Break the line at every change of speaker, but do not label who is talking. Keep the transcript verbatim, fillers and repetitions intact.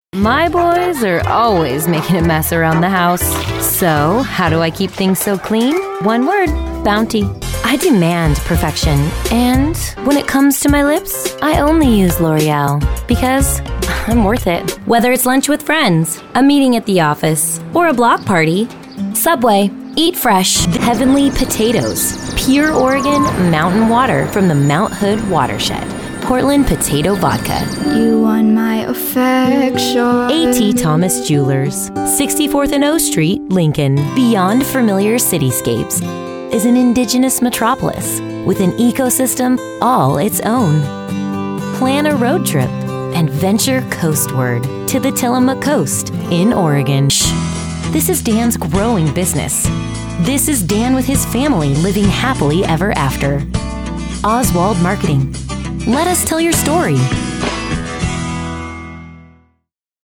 My boys are always making a mess around the house. So, how do I keep things so clean? One word, bounty. I demand perfection. And when it comes to my lips, I only use L'Oreal because I'm worth it. Whether it's lunch with friends, a meeting at the office, or a block party, Subway. Eat fresh, heavenly potatoes. Pure Oregon mountain water from the Mount Hood watershed. Portland Potato Vodka.
You won my affection.
A T Thomas Jewelers, sixty-fourth and O Street, Lincoln. Beyond familiar cityscapes is an indigenous metropolis with an ecosystem all its own. Plan a road trip and venture coastward to the Tillamook Coast in Oregon. Shh. This is Dan's growing business. This is Dan with his family living happily ever after. Oswald Marketing. Let us tell your story.